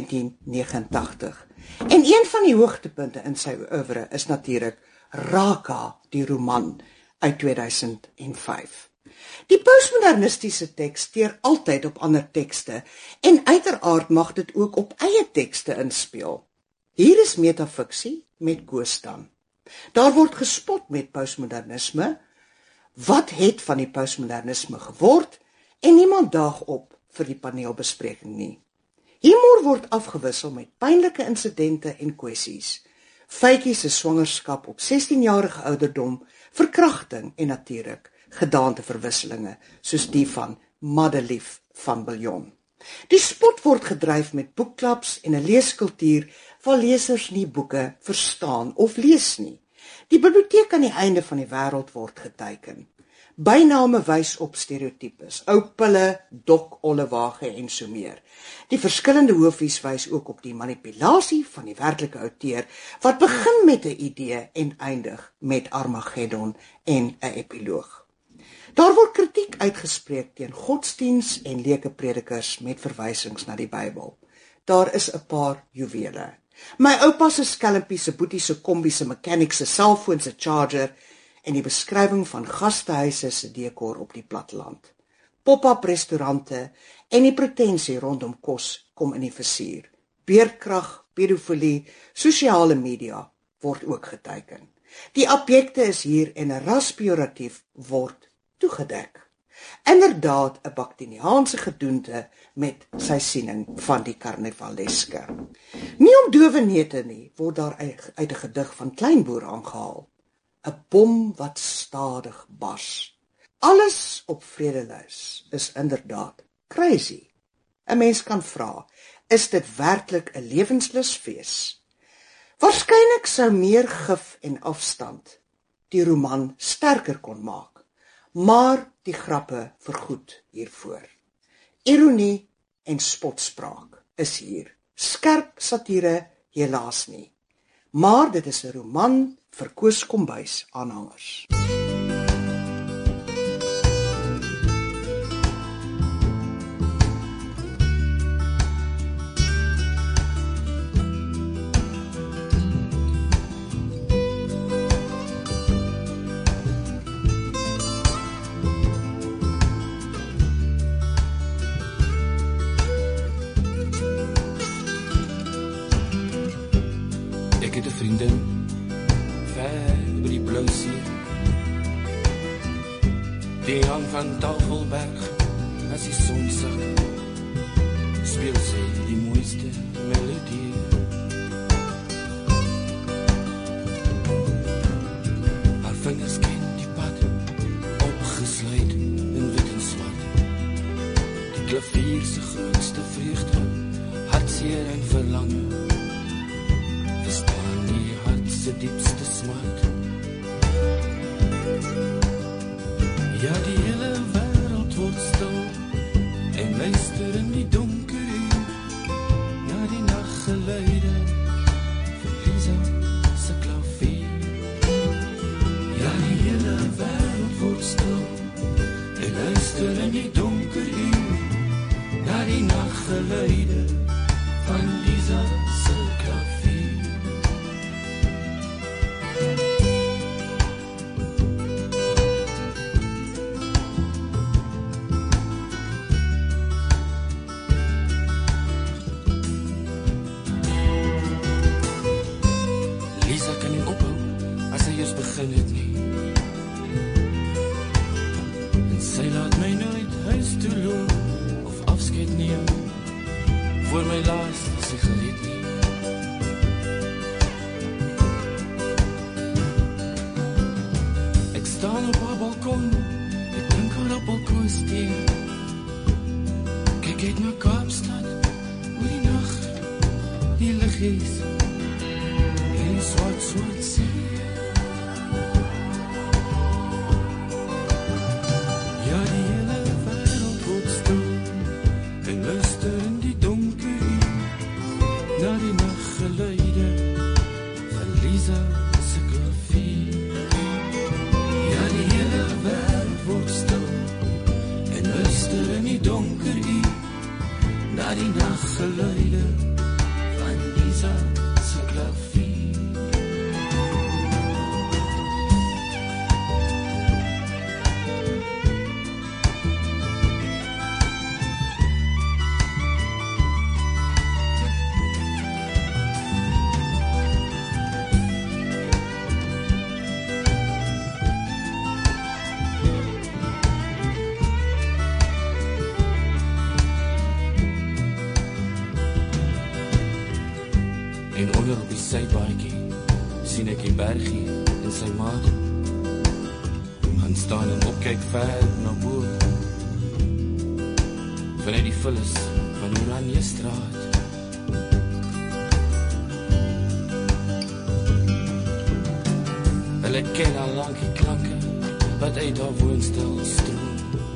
1989. En een van die hoogtepunte in sy oeuvre is natuurlik Raka, die roman uit 2005. Die postmodernistiese teks steur altyd op ander tekste en uiteraard mag dit ook op eie tekste inspeel. Hier is metafiksie met Koos dan. Daar word gespot met postmodernisme. Wat het van die postmodernisme geword en niemand daag op vir die paneelbespreking nie. Humor word afgewissel met pynlike insidente en kwessies. Faitjie se swangerskap op 16-jarige ouderdom, verkrachting en natuurlik gedaanteverwisselinge soos die van Madelief van Biljon. Die spot word gedryf met boekklubs en 'n leeskultuur waar lesers nie boeke verstaan of lees nie. Die biblioteek aan die einde van die wêreld word geteken. Byname wys op stereotypes, ou pille, dok, ollewage en so meer. Die verskillende hoofies wys ook op die manipulasie van die werklike outeur wat begin met 'n idee en eindig met Armageddon en 'n epiloog. Daar word kritiek uitgespreek teen godsdiens en leuke predikers met verwysings na die Bybel. Daar is 'n paar juwele. My oupa se skelmpie se boetie se kombi se mechanic se selfoon se charger en die beskrywing van gastehuise se dekor op die platteland. Pop-up restaurante en die pretensie rondom kos kom in die vizier. Beerdkrag, pedofilie, sosiale media word ook geteken. Die objekte is hier en 'n raspejoratief word toegedek. Inderdaad 'n Baktiniaanse gedoente met sy siening van die karnevaleske. Nie om dowe neute nie, word daar uit 'n gedig van Kleinboer aangehaal. 'n Bom wat stadig bars. Alles op vredelys is inderdaad crazy. 'n Mens kan vra, is dit werklik 'n lewenslusfees? Waarskynlik sou meer gif en afstand die roman sterker kon maak, maar die grappe vergoed hiervoor. Ironie en spotspraak is hier. Skerp satire helaas nie. Maar dit is 'n roman vir Koos Kombuis aanhangers. Ek het 'n vriendin ver oor die blou see. Die hang van Tafelberg as die son sak. Speel sy die mooiste melodie. Haar vingers ken die pad opgesluit in wit en swart. Die klavier se grootste vreugde, hartseer en verlange. Verstaan die hart se diepste smart. Ja, die hele wêreld word stil en luister in die donker uur na die naggeluide van Lisa se klavier. Ja, die hele wêreld word stil en luister in die donker uur na die naggeluide van Lisa se klavier. Begin het nie. En sy laat my nooit huis toe loop of afskeid neem voor my laaste sigaret nie. Ek staan op haar balkon, ek drink haar appelkoos-tee. Kyk uit na Kaapstad, hoe die nag, die liggies en swart see. Ja, die hele wêreld word stil en luister in die donker uur na die naggeluide van Lisa se klavier. Ja, die hele wêreld word stil en luister in die donker uur na die naggeluide van Lisa se klavier. En onder op die sypaadjie sien ek die bergie en sy maat. Han staan en opkyk ver na bo. Vanuit die vullis van Oranje straat. Hulle ken al lank die klanke wat uit haar woonstel stroom.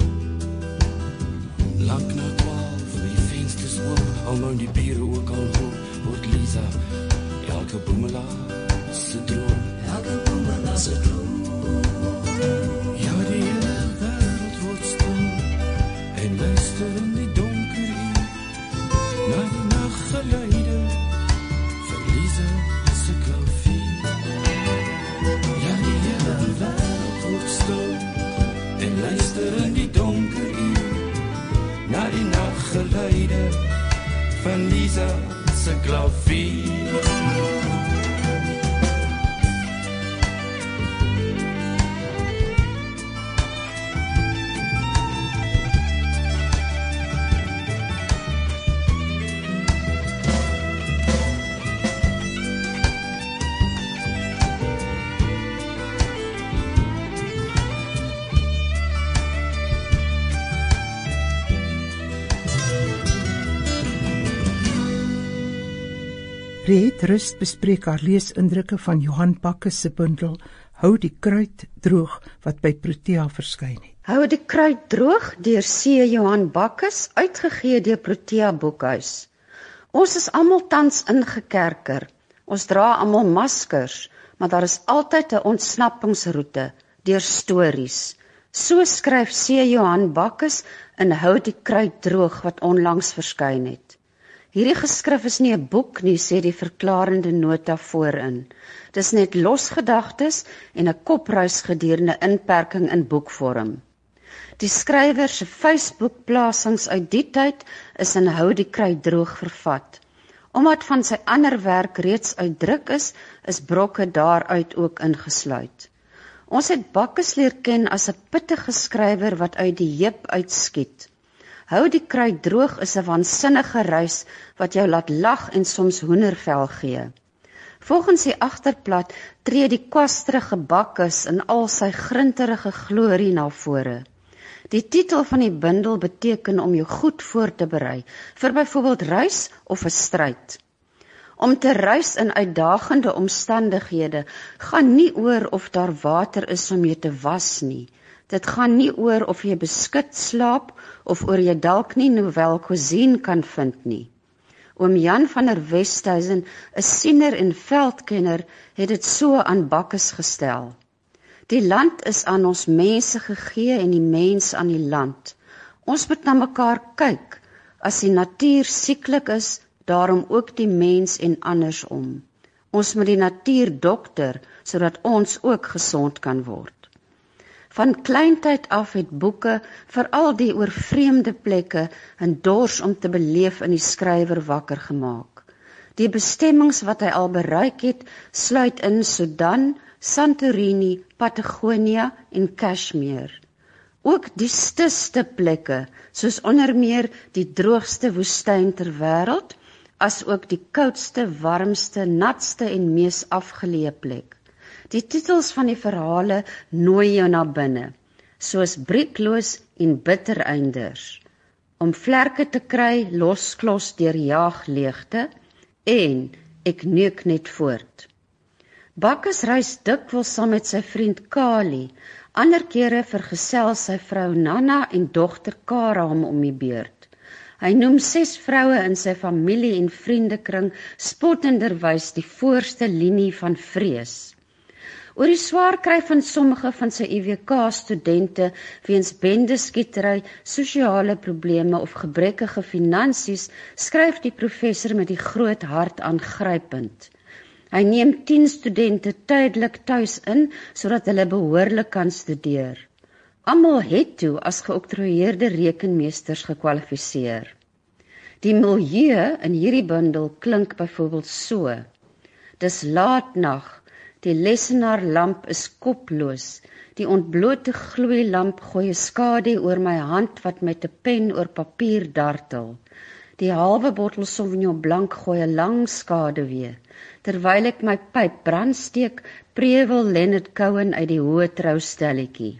Lank na 12, die vensters oop, al nou die bure ook al hoop, word Lisa elke boemelaar se droom. Elke boemelaar se droom. Ja, die hele wêreld word stil en luister in die donker uur na die naggeluide van Lisa se klavier. Ja, die hele wêreld word stil en luister in die donker uur na die naggeluide van Lisa se klavier. Reed Rust bespreek haar leesindrukke van Johan Bakkes se bundel Hou die kruit droog wat by Protea verskyn het. Hou die kruit droog deur C. Johan Bakkes, uitgegee deur Protea Boekhuis. Ons is almal tans ingekerker. Ons dra almal maskers, maar daar is altyd 'n ontsnappingsroete deur stories. So skryf C. Johan Bakkes in Hou die kruit droog wat onlangs verskyn het. Hierdie geskrif is nie 'n boek nie, sê die verklarende nota voorin. Dis net losgedagtes en 'n kopruis gedurende inperking in boekvorm. Die skrywer se Facebook-plasings uit die tyd is in Hou die kruit droog vervat. Omdat van sy ander werk reeds uitdruk is brokke daaruit ook ingesluit. Ons het Bakkes leer ken as 'n pittige skrywer wat uit die heup uitskiet. Hou die kruit droog is 'n waansinnige reis wat jou laat lag en soms hoendervel gee. Volgens die agterplat tree die kwasterige Bakkes in al sy grinterige glorie na vore. Die titel van die bundel beteken om jou goed voor te berei vir byvoorbeeld reis of 'n stryd. Om te reis in uitdagende omstandighede gaan nie oor of daar water is om jou te was nie. Dit gaan nie oor of jy beskut slaap of oor jy dalk nie nouvelle cuisine kan vind nie. Oom Jan van der Westhuizen, 'n siener en veldkenner, het dit so aan Bakkes gestel. Die land is aan ons mense gegee en die mens aan die land. Ons moet na mekaar kyk. As die natuur sieklik is, daarom ook die mens en andersom. Ons moet die natuur dokter, sodat ons ook gesond kan word. Van kleintyd af het boeke, veral die oor vreemde plekke, 'n dors om te beleef in die skrywer wakker gemaak. Die bestemmings wat hy al bereik het, sluit in Sudan, Santorini, Patagonia en Kashmir. Ook die stilste plekke, soos onder meer die droogste woestyn ter wêreld, as ook die koudste, warmste, natste en mees afgeleë plek. Die titels van die verhale nooi jou na binne, soos Briekloos en Bittereinders, om vlerke te kry, losklos deur jaagleegte, en ek neuk net voort. Bacchus reis dikwels saam met sy vriend Kali. Ander kere vergesel sy vrou Nana en dogter Kara hom om die beurt. Hy noem 6 vroue in sy familie en vriendekring spottenderwys die voorste linie van vrees. Oor die swaar kry van sommige van sy IWK-studente weens bendeskietery, sosiale probleme of gebrekkige finansies, skryf die professor met die groot hart aangrypend. Hy neem 10 studente tydelik tuis in, sodat hulle behoorlik kan studeer. Almal het toe as geoktroeëerde rekenmeesters gekwalifiseer. Die milieu in hierdie bundel klink byvoorbeeld so. Dis laatnag, die lesenaarlamp is koploos, die ontblote gloeilamp gooi 'n skadu oor my hand wat met 'n pen oor papier dartel. Die halwe bottel Sauvignon Blanc gooi 'n lang skaduwee. Terwyl ek my pyp brandsteek, prewel Leonard Cohen uit die hoë troustelletjie.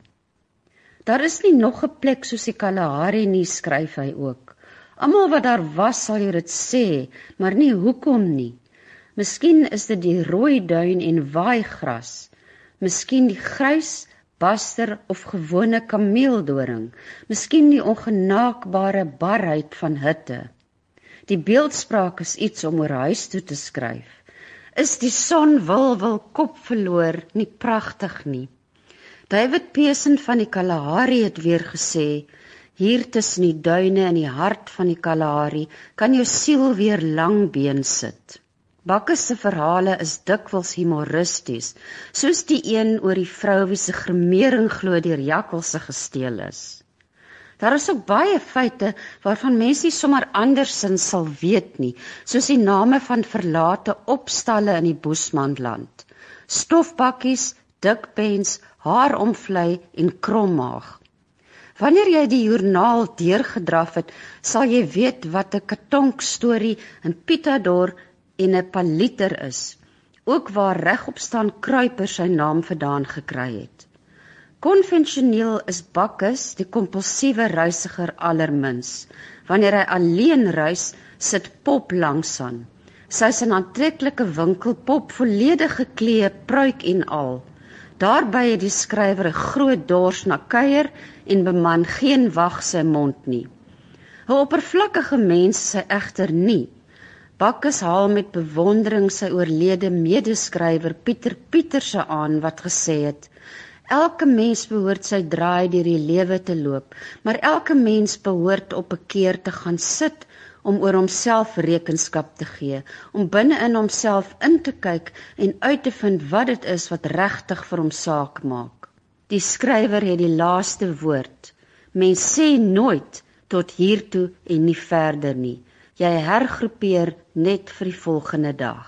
Daar is nie nog 'n plek soos die Kalahari nie, skryf hy ook. Almal wat daar was sal jou dit sê, maar nie hoekom nie. Miskien is dit die rooi duin en waaigras, miskien die grys, baster of gewone kameeldoring, miskien die ongenaakbare barheid van hitte. Die beeldspraak is iets om oor huis toe te skryf. Is die son wil kop verloor nie pragtig nie? David Pearson van die Kalahari het weer gesê, hier tussen die duine en die hart van die Kalahari kan jou siel weer langbeen sit. Bacchus se verhale is dikwels humoristies, soos die een oor die vrou wie se gremering glo deur jakkalse gesteel is. Daar is ook baie feite waarvan mense nie sommer andersins sal weet nie, soos die name van verlate opstalle in die Boesmanland, stofbakkies, dikpens, haaromvlei en krommaag. Wanneer jy die joernaal deurgedraf het, sal jy weet wat 'n katonk storie, 'n pitador en 'n paliter is, ook waar regopstaan kruiper sy naam vandaan gekry het. Konvensioneel is Bacchus die kompulsiewe reisiger allermins. Wanneer hy alleen reis, sit Pop langs aan. Sy is 'n aantreklike winkelpop, volledig geklee, pruik en al. Daarby het die skrywer 'n groot dors na kuier en beman geen wag sy mond nie. 'n oppervlakkige mens is hy egter nie. Bacchus haal met bewondering sy oorlede medeskrywer Pieter Pieterse aan wat gesê het, elke mens behoort sy draai deur die lewe te loop, maar elke mens behoort op 'n keer te gaan sit om oor homself rekenskap te gee, om binne-in homself in te kyk en uit te vind wat dit is wat regtig vir hom saak maak. Die skrywer het die laaste woord. Mens sê nooit tot hiertoe en nie verder nie. Jy hergroepeer net vir die volgende dag.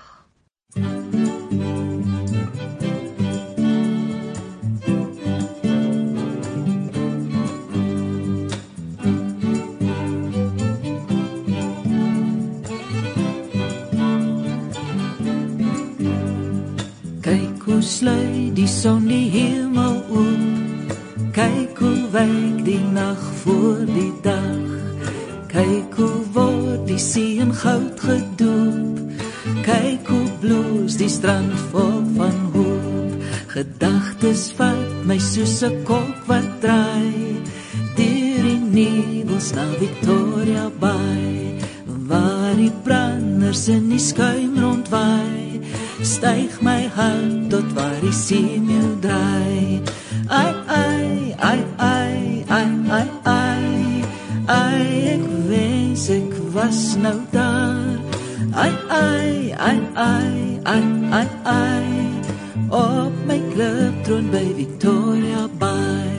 Kyk hoe sluit die son die hemel op, kyk hoe wyk die nag voor die dag, kyk hoe word die see in goud gedoop, kyk hoe bloos die strand vol van hoop, gedagtes vat my soos 'n kolk wat draai, deur die nevels na Victoria Bay, waar die branders in die skuim rondwaai, styg my hart tot waar die seemeeu draai. Ai, ai, ai, ai, ai, ai, ai, ai, ek wens ek was nou daar. Ai, ai, ai, ai, ai, ai, ai, op my kliptroon by Victoria Bay.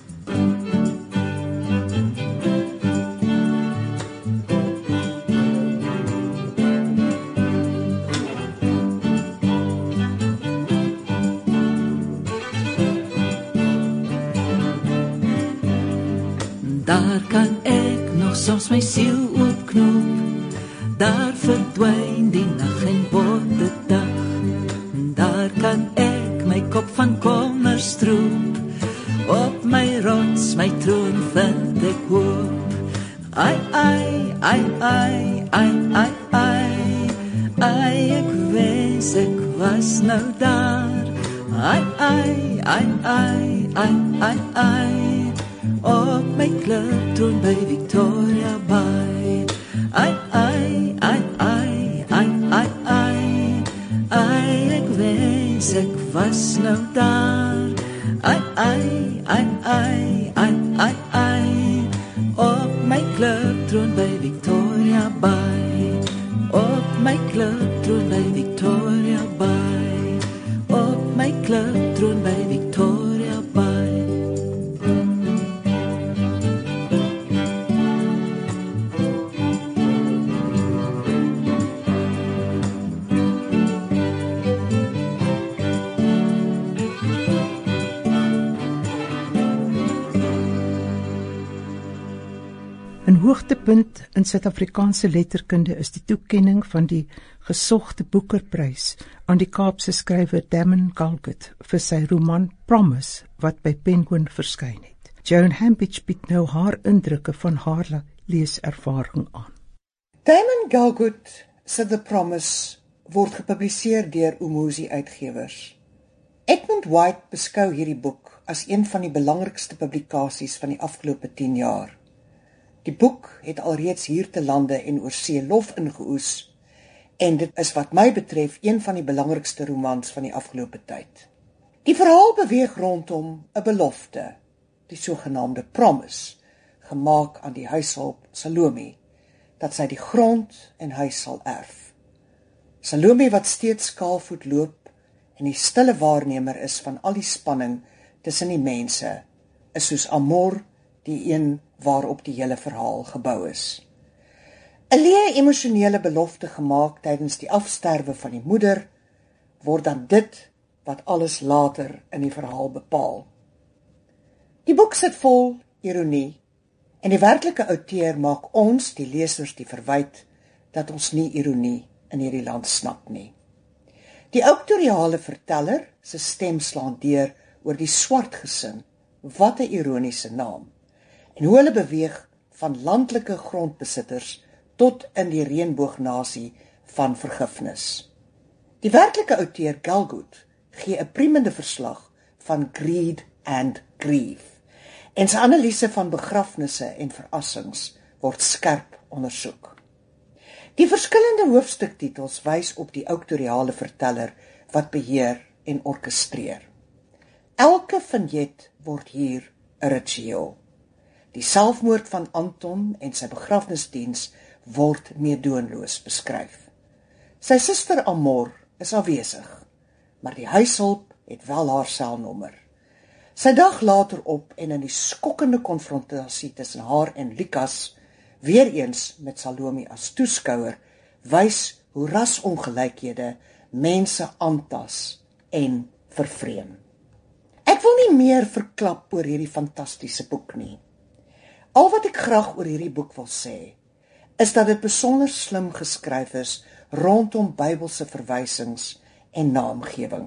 Daar kan ek nog soms my siel oopknoop, daar verdwyn die nag en word die dag. Daar kan ek my kop van kommer stroop, op my rots, my troon vind ek hoop. Ai, ai, ai, ai, ai, ai, ai, ai, ek wens wens ek was nou daar. Ai, ai, ai, ai, ai, ai, ai, op my kliptroon by Victoria Bay. Ai, ai, ai, ai, ai, ai, ai, ai, ek wens ek was nou daar. Ai, ai, ai, ai, ai, ai, ai, op my kliptroon by Victoria Bay. Op my kliptroon by Victoria Bay. Op my kliptroon by Victoria Bay. Een hoogtepunt in Suid-Afrikaanse letterkunde is die toekenning van die gesogte Boekerprys aan die Kaapse skrywer Damon Galgut vir sy roman Promise wat by Penguin verskyn het. Joan Hambidge bied nou haar indrukke van haar leeservaring aan. Damon Galgut se The Promise word gepubliseer deur Umuzi Uitgewers. Edmund White beskou hierdie boek as een van die belangrikste publikasies van die afgelope 10 jaar. Die boek het alreeds hiertelande en oorsee lof ingeoes en dit is wat my betref een van die belangrikste romans van die afgelope tyd. Die verhaal beweeg rondom 'n belofte, die sogenaamde promise, gemaak aan die huishulp Salome, dat sy die grond en huis sal erf. Salome wat steeds skaalvoet loop en die stille waarnemer is van al die spanning tussen die mense, is soos Amor, die een waarop die hele verhaal gebou is. 'n leë emosionele belofte gemaak tydens die afsterwe van die moeder, word dan dit wat alles later in die verhaal bepaal. Die boek sit vol ironie, en die werklike outeur maak ons, die lesers, die verwyt, dat ons nie ironie in hierdie land snap nie. Die auktoriale verteller se stem slaan deur oor die swart gesin, wat 'n ironiese naam, en hoe hulle beweeg van landelike grondbesitters tot in die reënboognasie van vergifnis. Die werklike outeur Galgut gee 'n priemende verslag van greed and grief, en sy analise van begrafnisse en verassings word skerp ondersoek. Die verskillende hoofstuktitels wys op die auktoriale verteller wat beheer en orkestreer. Elke vignet word hier 'n ritueel. Die selfmoord van Anton en sy begrafnisdiens word meedoenloos beskryf. Sy suster Amor is afwesig, maar die huishulp het wel haar selnommer. Sy dag later op en in die skokkende konfrontasie tussen haar en Lukas, weer eens met Salome as toeskouer, wys hoe rasongelykhede mense aantas en vervreem. Ek wil nie meer verklap oor hierdie fantastiese boek nie. Al wat ek graag oor hierdie boek wil sê, is dat dit besonder slim geskryf is rondom Bybelse verwysings en naamgewing.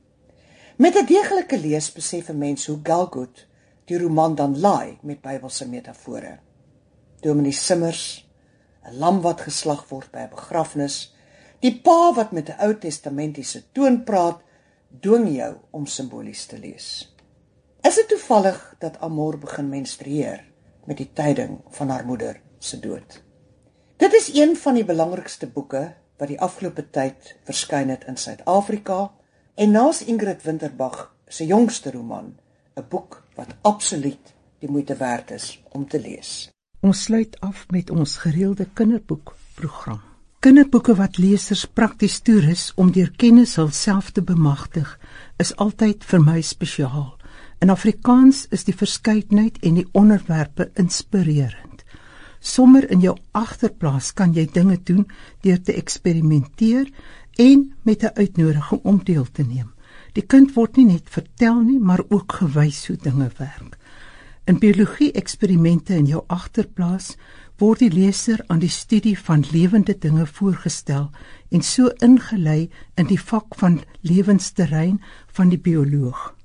Met 'n deeglike lees besef 'n mens hoe Galgut die roman dan laai met Bybelse metafore. Dominee Simmers, 'n lam wat geslag word by 'n begrafnis, die pa wat met 'n Ou Testamentiese toon praat, dwing jou om simbolies te lees. Is dit toevallig dat Amor begin menstrueer met die tyding van haar moeder se dood? Dit is een van die belangrikste boeke wat die afgelope tyd verskyn het in Suid-Afrika, en naas Ingrid Winterbach se jongste roman, 'n boek wat absoluut die moeite werd is om te lees. Ons sluit af met ons gereelde kinderboekprogram. Kinderboeke wat lesers prakties toerus om deur kennis hulself te bemagtig, is altyd vir my spesiaal. In Afrikaans is die verskeidenheid en die onderwerpe inspirerend. Sommer in jou agterplaas kan jy dinge doen deur te eksperimenteer en met 'n uitnodiging om deel te neem. Die kind word nie net vertel nie, maar ook gewys hoe dinge werk. In biologie-eksperimente in jou agterplaas word die leser aan die studie van lewende dinge voorgestel en so ingelei in die vak van lewensterrein van die bioloog.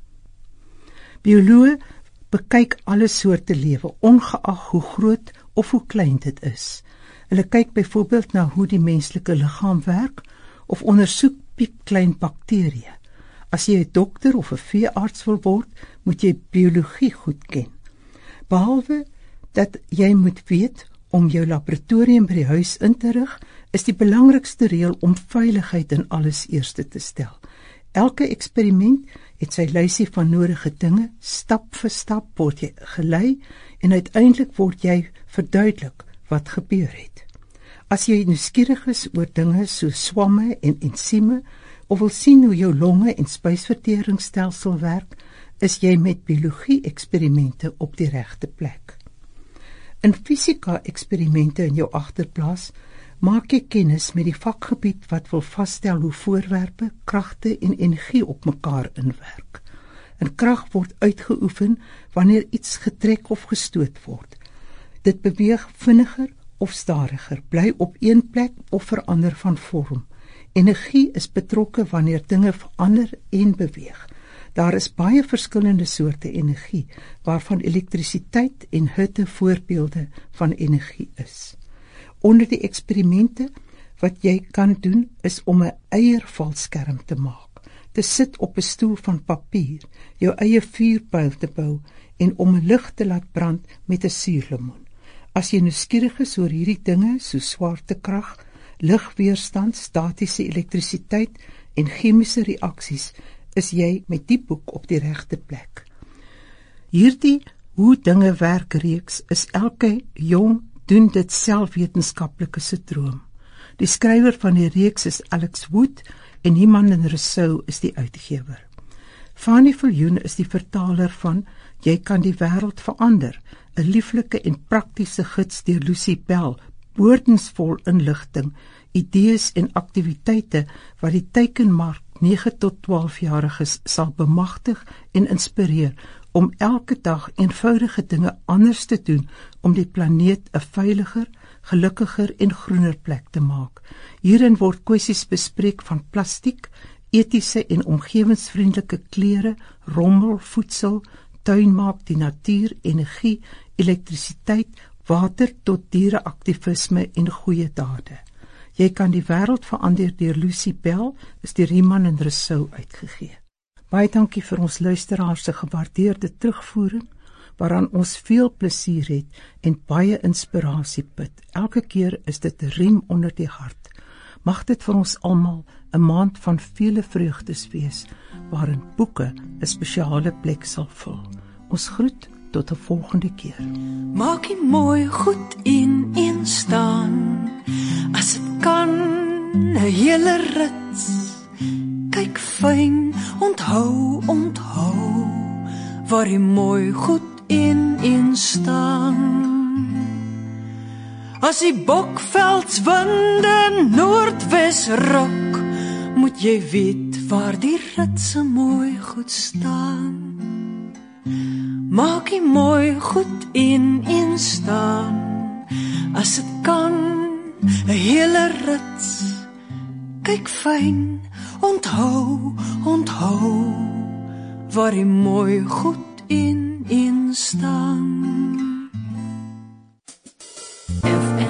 Bioloë bekyk alle soorte lewe, ongeag hoe groot of hoe klein dit is. Hulle kyk byvoorbeeld na hoe die menslike liggaam werk, of ondersoek piepklein bakterieë. As jy 'n dokter of 'n veearts wil word, moet jy biologie goed ken. Behalwe dat jy moet weet om jou laboratorium by die huis in te rig, is die belangrikste reël om veiligheid in alles eerste te stel. Elke eksperiment het sy lysie van nodige dinge, stap vir stap word jy gelei en uiteindelik word jy verduidelik wat gebeur het. As jy nuuskierig is oor dinge so swamme en ensieme, of wil sien hoe jou longe en spysverteringsstelsel werk, is jy met biologie-eksperimente op die regte plek. In fisika-eksperimente in jou agterplaas maak jy kennis met die vakgebied wat wil vasstel hoe voorwerpe, kragte en energie op mekaar inwerk. 'n Krag word uitgeoefen wanneer iets getrek of gestoot word. Dit beweeg vinniger of stadiger, bly op een plek of verander van vorm. Energie is betrokke wanneer dinge verander en beweeg. Daar is baie verskillende soorte energie, waarvan elektrisiteit en hitte voorbeelde van energie is. Onder die eksperimente wat jy kan doen, is om 'n eiervalskerm te maak, te sit op 'n stoel van papier, jou eie vuurpyl te bou en om 'n lig te laat brand met 'n suurlemoen. As jy nuuskierig is oor hierdie dinge, so swaartekrag, ligweerstand, statiese elektrisiteit en chemiese reaksies, is jy met die boek op die regte plek. Hierdie Hoe dinge werk reeks is elke jong doen dit selfwetenskaplike se droom. Die skrywer van die reeks is Alex Wood en Hyman en Rousseau is die uitgewer. Fanny Viljoen is die vertaler van Jy kan die wêreld verander, 'n lieflike en praktiese gids deur Lucy Bell, boordensvol inligting, idees en aktiwiteite wat die teikenmark 9 tot 12-jariges sal bemagtig en inspireer om elke dag eenvoudige dinge anders te doen om die planeet 'n veiliger, gelukkiger en groener plek te maak. Hierin word kwessies bespreek van plastiek, etiese en omgewingsvriendelike klere, rommel, voedsel, tuinmaak, die natuur, energie, elektrisiteit, water tot diereaktivisme en goeie dade. Jy kan die wêreld verander deur Lucy Bell, is deur Hyman en Rousseau uitgegee. Baie dankie vir ons luisteraars se gewaardeerde terugvoering, waaraan ons veel plesier het en baie inspirasie put. Elke keer is dit 'n riem onder die hart. Mag dit vir ons almal 'n maand van vele vreugdes wees, waarin boeke 'n spesiale plek sal vul. Ons groet tot 'n volgende keer. Maak jy mooi goed in staan, as dit kan 'n hele rits. Kyk fyn, onthou, waar jy mooi goed in staan. As die bokveldswinde noordwes ruk, moet jy weet waar die ritse mooi goed staan. Maak jy mooi goed in staan, as dit kan 'n hele rits. Kyk fyn, onthou, waar jy mooi goed in staan. FM